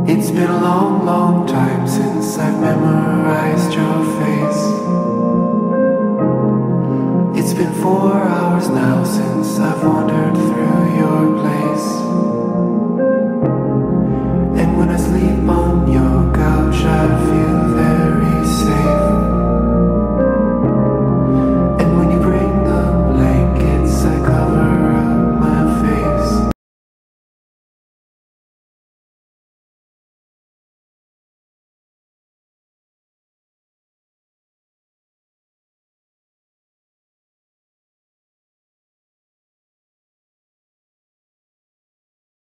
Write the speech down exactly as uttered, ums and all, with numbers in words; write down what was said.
It's been a long, long time since I've memorized your face. It's been four hours now since